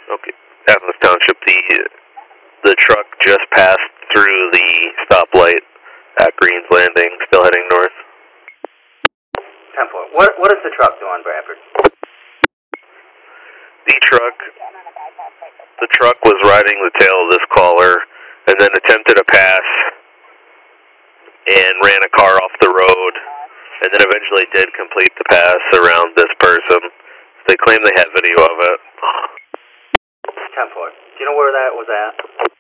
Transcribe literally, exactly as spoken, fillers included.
Okay. Adams Township, the the truck just passed through the stoplight at Green's Landing, still heading north. ten four. What, what is the truck doing, Bradford? The truck, the truck was riding the tail of this caller and then attempted a pass and ran a car off the road and then eventually did complete the pass around this person. They claim they have video of it. ten four. Do you know where that was at?